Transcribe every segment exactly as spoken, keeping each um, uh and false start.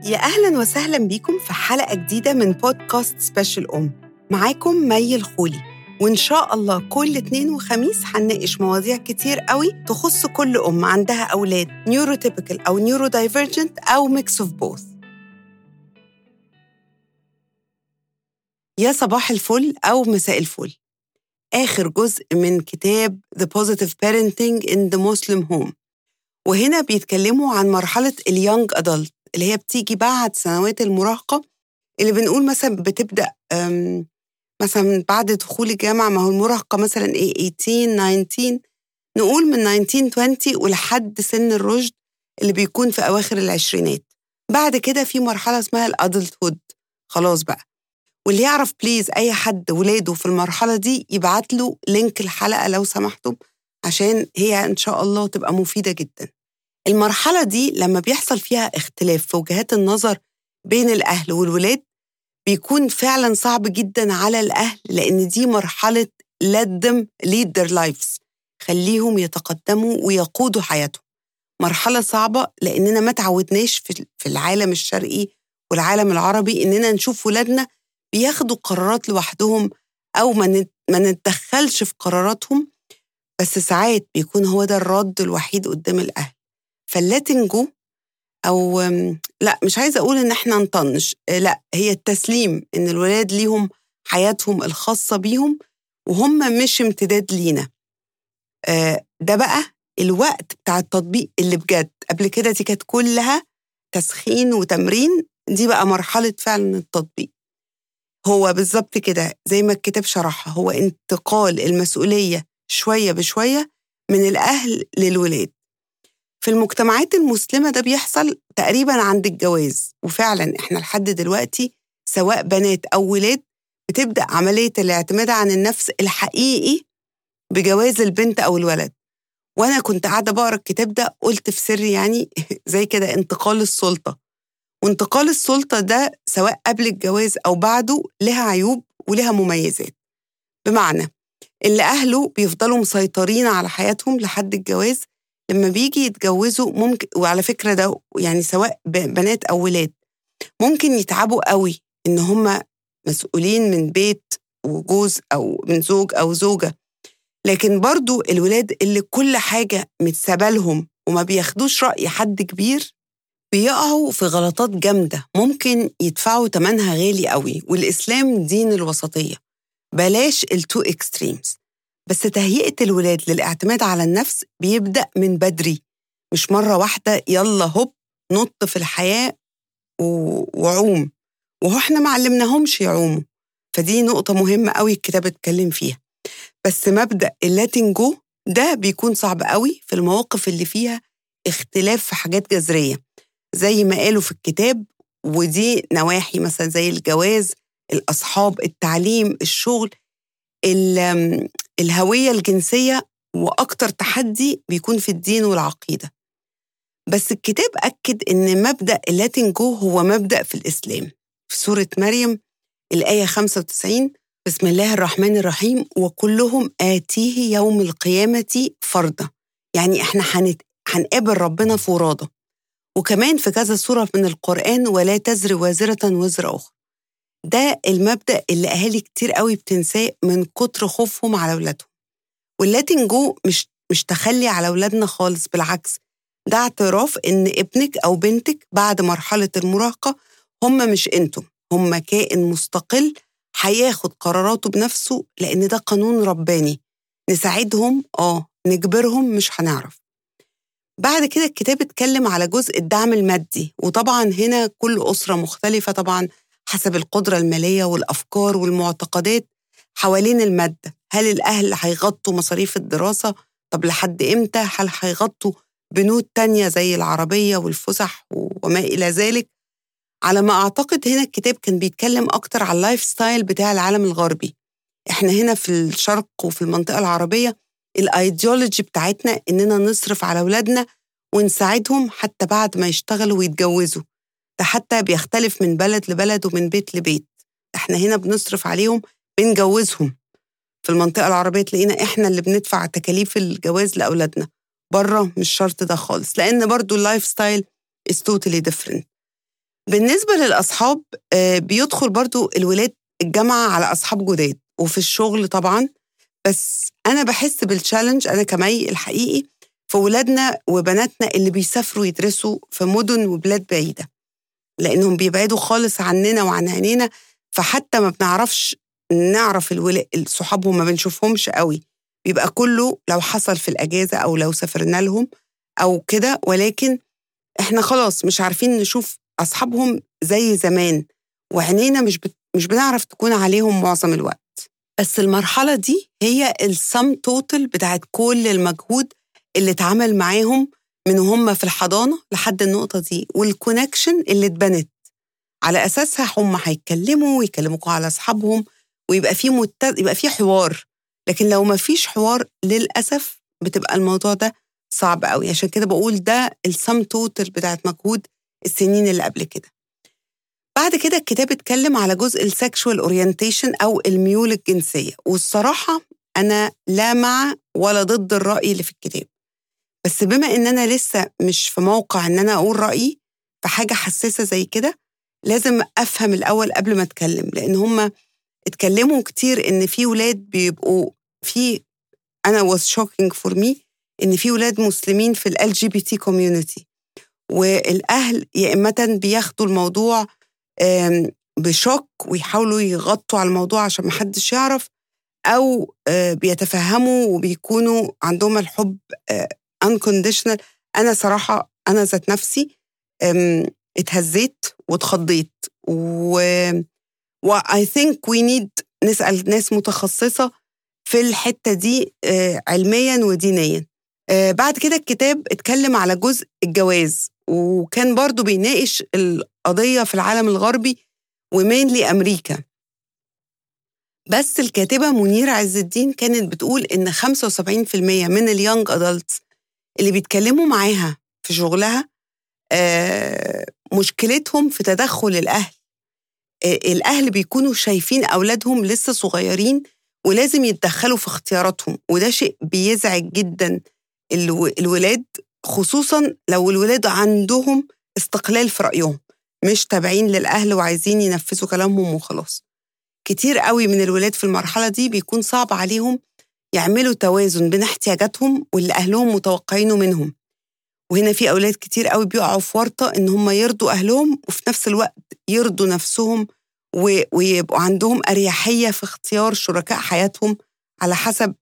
يا أهلاً وسهلاً بيكم في حلقة جديدة من بودكاست سبيشال أم. معاكم مي الخولي، وإن شاء الله كل اتنين وخميس هنناقش مواضيع كتير قوي تخص كل أم عندها أولاد نيوروتيبيكال أو نيورو دايفرجنت أو ميكس أوف بوث. يا صباح الفل أو مساء الفل. آخر جزء من كتاب The Positive Parenting in the Muslim Home، وهنا بيتكلموا عن مرحلة اليونج أدلت اللي هي بتيجي بعد سنوات المراهقة، اللي بنقول مثلا بتبدأ مثلا بعد دخول الجامعة. ما هو المراهقة مثلا ايه تمنتاشر تسعتاشر، نقول من تسعتاشر عشرين ولحد سن الرشد اللي بيكون في أواخر العشرينات. بعد كده في مرحلة اسمها الأدلت هود، خلاص بقى. واللي يعرف بليز أي حد ولاده في المرحلة دي يبعت له لينك الحلقة لو سمحتم، عشان هي إن شاء الله تبقى مفيدة جدا. المرحلة دي لما بيحصل فيها اختلاف في وجهات النظر بين الأهل والولاد بيكون فعلا صعب جدا على الأهل، لأن دي مرحلة let them lead their lives، خليهم يتقدموا ويقودوا حياتهم. مرحلة صعبة لأننا ما تعودناش في العالم الشرقي والعالم العربي إننا نشوف ولادنا بياخدوا قرارات لوحدهم أو ما نتدخلش في قراراتهم، بس ساعات بيكون هو ده الرد الوحيد قدام الأهل. فاللاتنجو أو لا مش عايزة أقول إن إحنا نطنش، لا، هي التسليم إن الولاد ليهم حياتهم الخاصة بيهم وهم مش امتداد لينا. ده بقى الوقت بتاع التطبيق اللي بجد. قبل كده دي كانت كلها تسخين وتمرين، دي بقى مرحلة فعلا التطبيق. هو بالظبط كده زي ما الكتاب شرحها، هو انتقال المسؤولية شوية بشوية من الأهل للولاد. في المجتمعات المسلمة ده بيحصل تقريباً عند الجواز، وفعلاً إحنا لحد دلوقتي سواء بنات أو ولاد بتبدأ عملية الاعتماد عن النفس الحقيقي بجواز البنت أو الولد. وأنا كنت قاعدة بقرأ الكتاب ده قلت في سر يعني زي كده انتقال السلطة، وانتقال السلطة ده سواء قبل الجواز أو بعده لها عيوب ولها مميزات. بمعنى اللي أهله بيفضلوا مسيطرين على حياتهم لحد الجواز، لما بيجي يتجوزوا ممكن، وعلى فكرة ده يعني سواء بنات أو ولاد، ممكن يتعبوا قوي إن هم مسؤولين من بيت وجوز أو من زوج أو زوجة. لكن برضو الولاد اللي كل حاجة متسابة لهم وما بياخدوش رأي حد كبير بيقعوا في غلطات جامدة ممكن يدفعوا تمنها غالي قوي. والإسلام دين الوسطية، بلاش التو اكستريمز. بس تهيئة الولاد للاعتماد على النفس بيبدأ من بدري، مش مرة واحدة يلا هوب نط في الحياة وعوم، وهو احنا معلمناهمش يعوموا. فدي نقطة مهمة قوي الكتاب اتكلم فيها. بس مبدأ اللاتنجو ده بيكون صعب قوي في المواقف اللي فيها اختلاف في حاجات جذرية زي ما قالوا في الكتاب، ودي نواحي مثلا زي الجواز، الأصحاب، التعليم، الشغل، الهوية الجنسية، وأكتر تحدي بيكون في الدين والعقيدة. بس الكتاب أكد إن مبدأ اللاتنجو هو مبدأ في الإسلام. في سورة مريم الآية خمسة وتسعين، بسم الله الرحمن الرحيم، وكلهم آتيه يوم القيامة فردا. يعني إحنا هنقابل ربنا فرادى. وكمان في كذا سورة من القرآن ولا تزر وازرة وزر أخرى. ده المبدأ اللي أهالي كتير قوي بتنساه من كتر خوفهم على أولادهم. واللاتنجو مش مش تخلي على أولادنا خالص، بالعكس، ده اعتراف إن ابنك أو بنتك بعد مرحلة المراهقة هم مش أنتم، هم كائن مستقل هياخد قراراته بنفسه، لأن ده قانون رباني. نساعدهم آه نجبرهم مش هنعرف. بعد كده الكتاب اتكلم على جزء الدعم المادي، وطبعا هنا كل أسرة مختلفة طبعا حسب القدرة المالية والأفكار والمعتقدات حوالين المادة. هل الأهل هيغطوا مصاريف الدراسة؟ طب لحد إمتى؟ هل هيغطوا بنود تانية زي العربية والفسح وما إلى ذلك؟ على ما أعتقد هنا الكتاب كان بيتكلم أكتر على اللايف ستايل بتاع العالم الغربي. إحنا هنا في الشرق وفي المنطقة العربية الأيديولوجي بتاعتنا إننا نصرف على أولادنا ونساعدهم حتى بعد ما يشتغلوا ويتجوزوا. ده حتى بيختلف من بلد لبلد ومن بيت لبيت. إحنا هنا بنصرف عليهم، بنجوزهم. في المنطقة العربية تلاقينا إحنا اللي بندفع تكاليف الجواز لأولادنا. بره مش شرط ده خالص، لأن برضو اللايف ستايل is totally different. بالنسبة للأصحاب آه، بيدخل برضو الولاد الجامعة على أصحاب جداد وفي الشغل طبعا. بس أنا بحس بالتشالنج أنا كمي الحقيقي في ولادنا وبناتنا اللي بيسافروا يدرسوا في مدن وبلاد بعيدة، لأنهم بيبعدوا خالص عننا وعن عينينا، فحتى ما بنعرفش نعرف الولا... صحابهم ما بنشوفهمش قوي، بيبقى كله لو حصل في الأجازة أو لو سافرنا لهم أو كده، ولكن إحنا خلاص مش عارفين نشوف أصحابهم زي زمان، وعينينا مش بت... مش بنعرف تكون عليهم معظم الوقت. بس المرحلة دي هي السم توتال بتاعت كل المجهود اللي اتعمل معاهم من هم في الحضانة لحد النقطة دي، والكونكشن اللي اتبنت على أساسها هم هيتكلموا ويكلموكوا على أصحابهم، ويبقى في مت... يبقى في حوار. لكن لو ما فيش حوار للأسف بتبقى الموضوع ده صعب قوي. عشان كده بقول ده السم توتال بتاعت مجهود السنين اللي قبل كده. بعد كده الكتاب اتكلم على جزء السكشوال اورينتيشن أو الميول الجنسية، والصراحة أنا لا مع ولا ضد الرأي اللي في الكتاب، بس بما إن أنا لسه مش في موقع إن أنا أقول رأيي في حاجة حساسة زي كده، لازم أفهم الأول قبل ما أتكلم، لأن هم اتكلموا كتير إن في ولاد بيبقوا في أنا was shocking for me إن في ولاد مسلمين في ال إل جي بي تي community، والأهل يا إما بياخدوا الموضوع بشوك ويحاولوا يغطوا على الموضوع عشان محدش يعرف، أو بيتفهموا وبيكونوا عندهم الحب unconditional. أنا صراحة أنا ذات نفسي اتهزيت واتخضيت، و و I think we need نسأل ناس متخصصة في الحتة دي علميا ودينيا. بعد كده الكتاب اتكلم على جزء الجواز، وكان برضو بيناقش القضية في العالم الغربي ومينلي أمريكا. بس الكاتبة منيرة عز الدين كانت بتقول إن خمسة وسبعين بالمية من اليونج أدلتس اللي بيتكلموا معاها في شغلها آه مشكلتهم في تدخل الأهل. آه الأهل بيكونوا شايفين أولادهم لسه صغيرين ولازم يتدخلوا في اختياراتهم، وده شيء بيزعج جدا الو الولاد، خصوصا لو الولاد عندهم استقلال في رأيهم مش تابعين للأهل وعايزين ينفذوا كلامهم وخلاص. كتير قوي من الولاد في المرحلة دي بيكون صعب عليهم يعملوا توازن بين احتياجاتهم واللي أهلهم متوقعينه منهم، وهنا في أولاد كتير قوي بيقعوا في ورطة إن هم يرضوا أهلهم وفي نفس الوقت يرضوا نفسهم، ويبقوا عندهم أريحية في اختيار شركاء حياتهم على حسب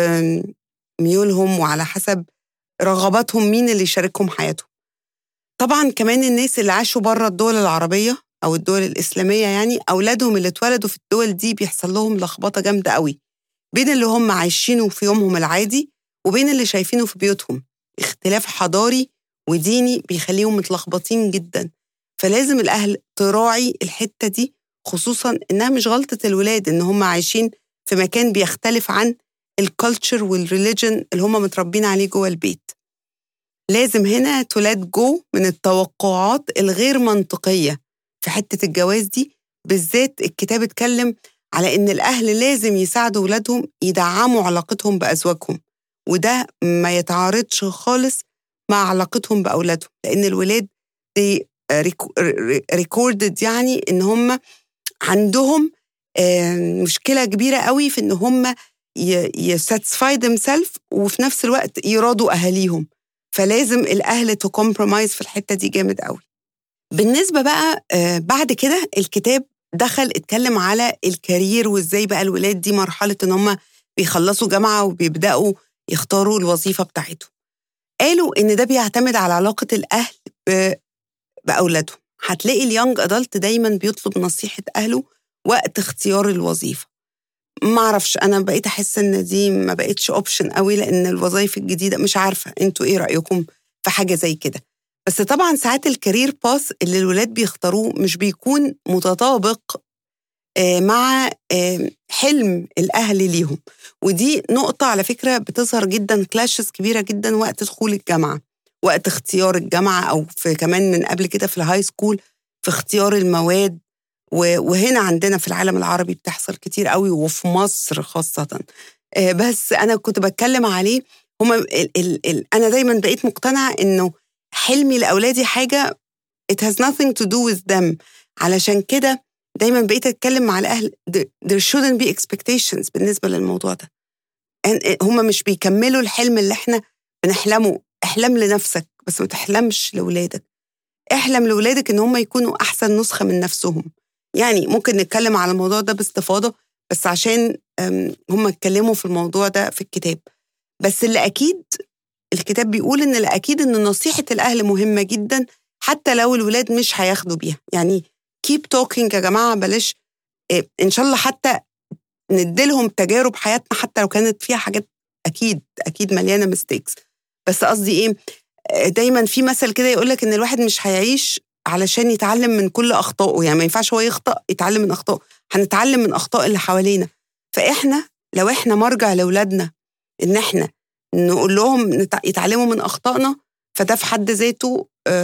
ميولهم وعلى حسب رغباتهم مين اللي يشاركهم حياتهم. طبعا كمان الناس اللي عاشوا بره الدول العربية أو الدول الإسلامية، يعني أولادهم اللي اتولدوا في الدول دي بيحصل لهم لخبطة جامدة قوي بين اللي هم عايشينه في يومهم العادي وبين اللي شايفينه في بيوتهم. اختلاف حضاري وديني بيخليهم متلخبطين جدا، فلازم الأهل تراعي الحتة دي، خصوصا إنها مش غلطة الولاد إن هم عايشين في مكان بيختلف عن الكالتشر والريليجن اللي هم متربين عليه جوه البيت. لازم هنا تولاد جو من التوقعات الغير منطقية في حتة الجواز دي بالذات. الكتاب اتكلم على إن الأهل لازم يساعدوا ولادهم يدعموا علاقتهم بأزواجهم، وده ما يتعارضش خالص مع علاقتهم بأولادهم، لأن الولاد دي ريكوردد يعني إن هم عندهم مشكلة كبيرة قوي في إن هم يساتسفاي themselves وفي نفس الوقت يراضوا أهاليهم، فلازم الأهل تكمبرومايز في الحتة دي جامد قوي. بالنسبة بقى بعد كده الكتاب دخل اتكلم على الكارير وإزاي بقى الولاد دي مرحلة إن هم بيخلصوا جامعة وبيبدأوا يختاروا الوظيفة بتاعتهم. قالوا إن ده بيعتمد على علاقة الأهل بأولادهم. هتلاقي اليونج أدلت دايما بيطلب نصيحة أهله وقت اختيار الوظيفة. ما اعرفش، انا بقيت احس ان دي ما بقتش اوبشن قوي، لان الوظائف الجديده مش عارفه انتوا ايه رايكم في حاجه زي كده. بس طبعا ساعات الكارير باث اللي الولاد بيختاروه مش بيكون متطابق مع حلم الاهل ليهم، ودي نقطه على فكره بتظهر جدا، كلاشز كبيره جدا وقت دخول الجامعه، وقت اختيار الجامعه، او في كمان من قبل كده في الهاي سكول في اختيار المواد. وهنا عندنا في العالم العربي بتحصل كتير قوي وفي مصر خاصة. بس أنا كنت بتكلم عليه هما ال ال ال أنا دايما بقيت مقتنعة إنه حلمي لأولادي حاجة it has nothing to do with them. علشان كده دايما بقيت أتكلم مع الأهل there shouldn't be expectations بالنسبة للموضوع ده. هم مش بيكملوا الحلم اللي احنا بنحلمه. احلم لنفسك بس ما تحلمش لولادك. احلم لولادك ان هم يكونوا احسن نسخة من نفسهم. يعني ممكن نتكلم على الموضوع ده باستفاضة بس عشان هم اتكلموا في الموضوع ده في الكتاب. بس اللي اكيد الكتاب بيقول ان الاكيد ان نصيحة الاهل مهمة جدا حتى لو الولاد مش هياخدوا بيها. يعني keep talking يا جماعة. بلاش ان شاء الله حتى نديلهم تجارب حياتنا حتى لو كانت فيها حاجات أكيد أكيد مليانة ميستيكس. بس قصدي إيه، دايما في مثل كده يقولك إن الواحد مش هيعيش علشان يتعلم من كل أخطائه. يعني ما ينفعش هو يخطأ يتعلم من أخطائه، هنتعلم من أخطاء اللي حوالينا. فإحنا لو إحنا مرجع لأولادنا إن إحنا نقول لهم يتعلموا من أخطائنا، فده في حد ذاته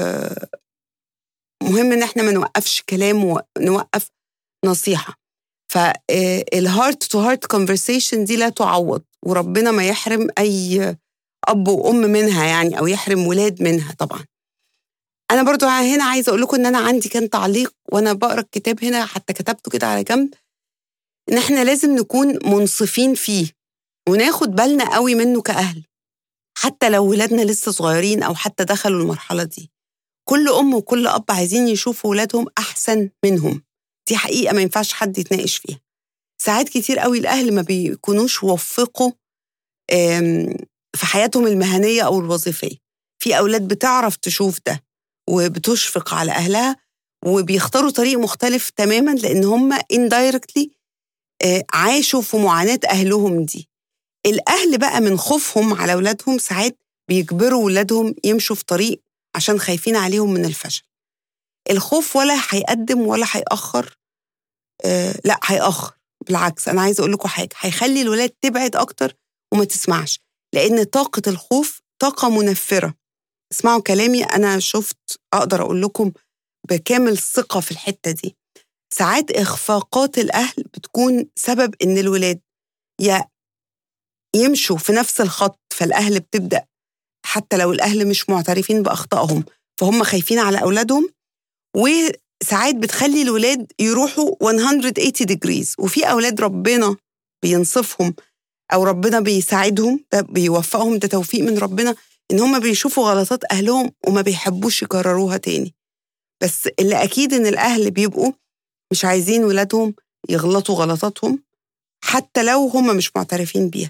مهم إن إحنا ما نوقفش كلام ونوقف نصيحة. فالهارت تو هارت كونفرسيشن دي لا تعوض، وربنا ما يحرم أي أب وأم منها يعني، أو يحرم ولاد منها طبعا. أنا برضو هنا عايزة أقول لكم إن أنا عندي كان تعليق وأنا بقرأ الكتاب هنا، حتى كتبته كده على جنب، إن إحنا لازم نكون منصفين فيه وناخد بالنا قوي منه كأهل، حتى لو ولادنا لسه صغيرين أو حتى دخلوا المرحلة دي. كل أم وكل أب عايزين يشوفوا ولادهم أحسن منهم، دي حقيقة ما ينفعش حد يتناقش فيها. ساعات كتير قوي الأهل ما بيكونوش وفقوا في حياتهم المهنية أو الوظيفية. في أولاد بتعرف تشوف ده وبتشفق على أهلها وبيختاروا طريق مختلف تماما، لأن هم indirectly عاشوا في معاناة أهلهم دي. الأهل بقى من خوفهم على أولادهم ساعات بيجبروا أولادهم يمشوا في طريق عشان خايفين عليهم من الفشل. الخوف ولا هيقدم ولا هيأخر، آه لا هيأخر. بالعكس، أنا عايزة أقول لكم حاجة، هيخلي الولاد تبعد أكتر وما تسمعش، لأن طاقة الخوف طاقة منفرة. اسمعوا كلامي، أنا شفت أقدر أقول لكم بكامل الثقة في الحتة دي. ساعات إخفاقات الأهل بتكون سبب إن الولاد يا يمشوا في نفس الخط، فالأهل بتبدأ حتى لو الأهل مش معترفين بأخطائهم فهم خايفين على أولادهم، وساعات بتخلي الولاد يروحوا مية وثمانين degrees. وفي أولاد ربنا بينصفهم أو ربنا بيساعدهم، ده بيوفقهم، ده توفيق من ربنا، إن هم بيشوفوا غلطات أهلهم وما بيحبوش يكرروها تاني. بس اللي أكيد إن الأهل بيبقوا مش عايزين ولادهم يغلطوا غلطاتهم حتى لو هم مش معترفين بيها.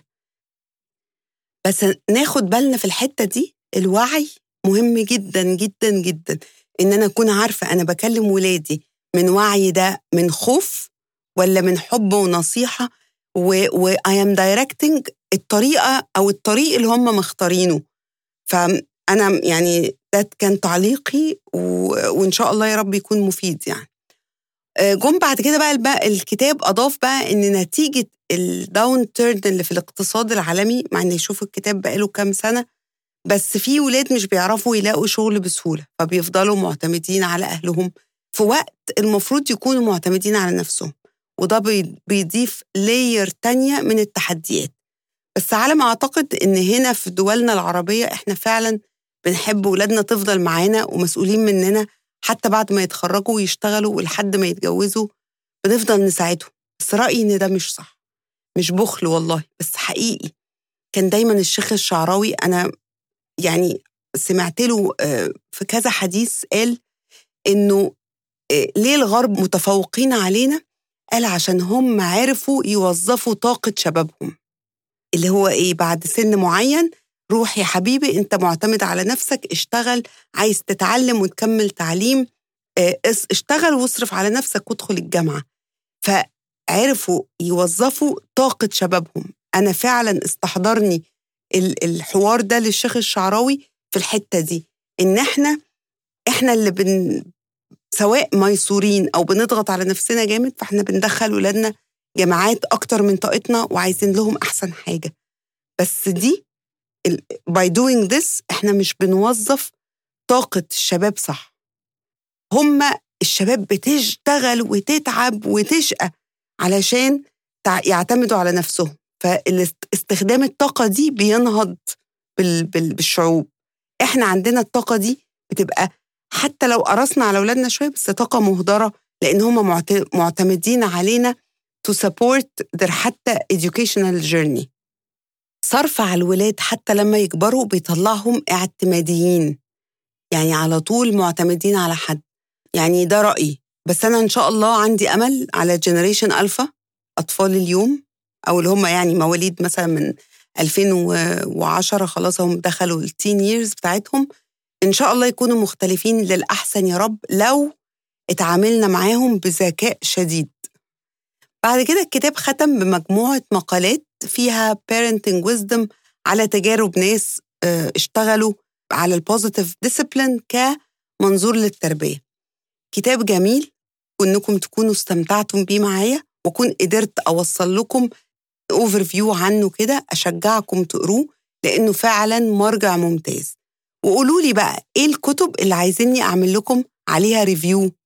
بس ناخد بالنا في الحتة دي، الوعي مهم جدا جدا جدا، إن أنا أكون عارفة أنا بكلم ولادي من وعي ده من خوف ولا من حب ونصيحة، و I am directing الطريقة أو الطريق اللي هم مختارينه. فأنا يعني ده كان تعليقي، وإن شاء الله يا رب يكون مفيد. يعني جم بعد كده بقى, بقى الكتاب أضاف بقى إن نتيجة الداون تيرن اللي في الاقتصاد العالمي، مع إن يشوفوا الكتاب بقاله كام سنة، بس في ولاد مش بيعرفوا يلاقوا شغل بسهولة، فبيفضلوا معتمدين على أهلهم في وقت المفروض يكونوا معتمدين على نفسهم، وده بيضيف لاير تانية من التحديات. بس على ما أعتقد إن هنا في دولنا العربية إحنا فعلا بنحب ولادنا تفضل معانا ومسؤولين مننا حتى بعد ما يتخرجوا ويشتغلوا ولحد ما يتجوزوا بنفضل نساعدهم. بس رأيي إن ده مش صح، مش بخل والله، بس حقيقي. كان دايما الشيخ الشعراوي أنا يعني سمعت له في كذا حديث قال إنه ليه الغرب متفوقين علينا؟ قال عشان هم عرفوا يوظفوا طاقة شبابهم، اللي هو إيه، بعد سن معين روح يا حبيبي أنت معتمد على نفسك، اشتغل، عايز تتعلم وتكمل تعليم اشتغل واصرف على نفسك وادخل الجامعة. فعرفوا يوظفوا طاقة شبابهم. أنا فعلا استحضرني الحوار ده للشيخ الشعراوي في الحتة دي، إن إحنا إحنا اللي بن سواء ميسورين أو بنضغط على نفسنا جامد، فإحنا بندخل ولادنا جامعات أكتر من طاقتنا وعايزين لهم أحسن حاجة. بس دي by doing this إحنا مش بنوظف طاقة الشباب صح. هم الشباب بتشتغل وتتعب وتشقى علشان يعتمدوا على نفسهم، فاستخدام الطاقة دي بينهض بالشعوب. إحنا عندنا الطاقة دي بتبقى حتى لو قرصنا على أولادنا شوية بس طاقة مهدرة، لأن هم معت- معتمدين علينا to support their حتى educational journey. صرف على الولاد حتى لما يكبروا بيطلعهم اعتماديين، يعني على طول معتمدين على حد. يعني ده رأيي، بس أنا إن شاء الله عندي أمل على جنريشن ألفا، أطفال اليوم، أو اللي هم يعني مواليد مثلا من ألفين وعشرة، خلاص هم دخلوا التين ييرز بتاعتهم، إن شاء الله يكونوا مختلفين للأحسن يا رب لو اتعاملنا معاهم بذكاء شديد. بعد كده الكتاب ختم بمجموعة مقالات فيها parenting wisdom على تجارب ناس اه، اشتغلوا على البوزيتيف ديسيبلين كمنظور للتربية. كتاب جميل، وإنكم تكونوا استمتعتم بيه معايا، وكون قدرت أوصل لكم اوفر فيو عنه كده. أشجعكم تقروه لأنه فعلا مرجع ممتاز. وقولوا لي بقى إيه الكتب اللي عايزيني أعمل لكم عليها ريفيو